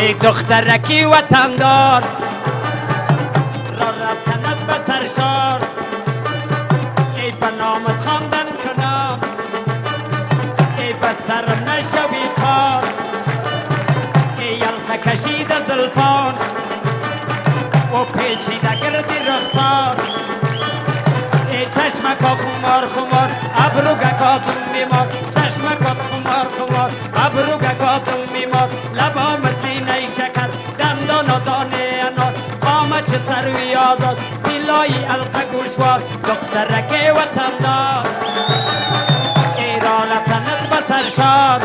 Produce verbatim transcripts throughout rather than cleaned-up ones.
ای دخترکی وطندار را رفتنت به سرشار ای به نامت خواندن کنم ای به سرم نشوی خار ای یلقه کشیده زلفان و پیچیده گردی رخسار ای چشمکا خمار خمار ابروگکا دل میمار چشمکا خمار خمار ابروگکا دل میمار لبا مثل نیشکر دندانا دانه انار قامت چه سروی آزاد دیلایی القه گوشوار دخترک وطندار ایران تنت به سرشار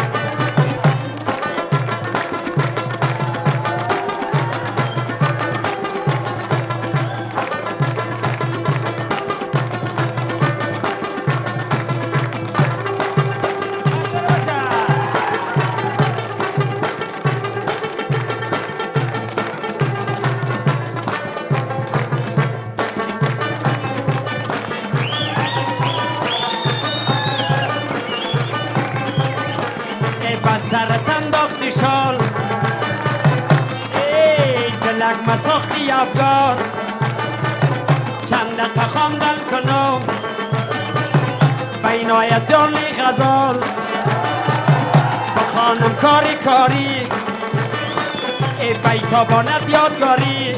سرت انداختی شال ای دلک مساختی افگار چند تا خواندن کنم بینای جانی غزال با خانم کاری کاری ای بیتابانت یادگاری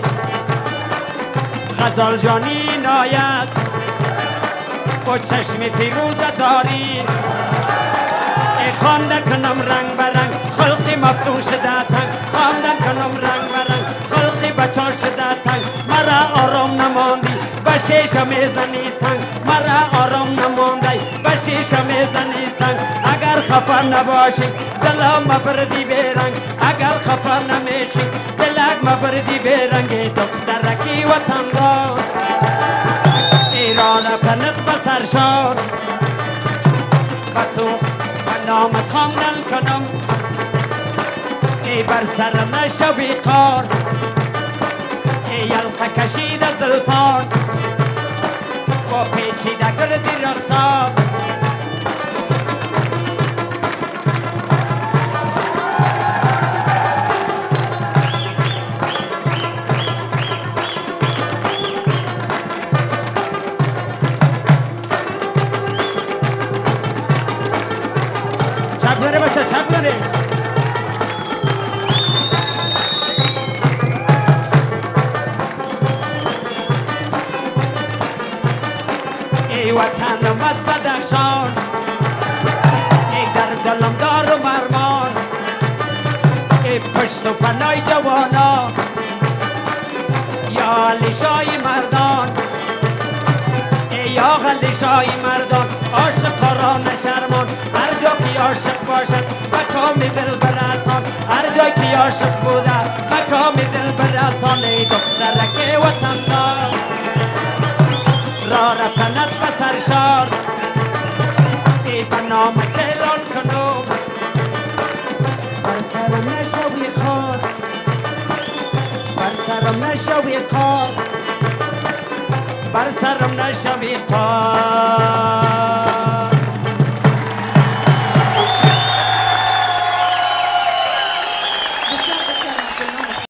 غزال جانی ناید با چشم فیروزه داری خواندن کنم رنگ برنگ خلقی مفتون شده تنگ خواندن کنم رنگ برنگ خلقی بچان شده تنگ مرا آرام نماندی به شیشه میزنی سنگ مرا آرام نماندی به شیشه میزنی سنگ اگر خفا نباشی دلم مبردی بیرنگ اگر خفا نمیشی دلک مبردی بیرنگ دخترکی وطندار ایران پنت به سرشار و تو نامت خواندن کنم ای بر سرم نشوی قار ای یلقه کشیده زلفان با پیچیده گردی رخسار چپ کنه بچه چپ کنه ای وطنم از بدخشان ای در دلم دار و مرمان ای پشت و پنای جوانا یا علی شای مردان ای آقا علی شای مردان عاشق را نشرمان هر جا که عاشق باشد مقام دل برسان هر جا که عاشق بوده مقام دل برسان ای دخترک وطندار را رفتنت به سرشار ای به نام اعلان کنم بر سرم نشوی خار بر سرم نشوی قار بر سرم نشوی قار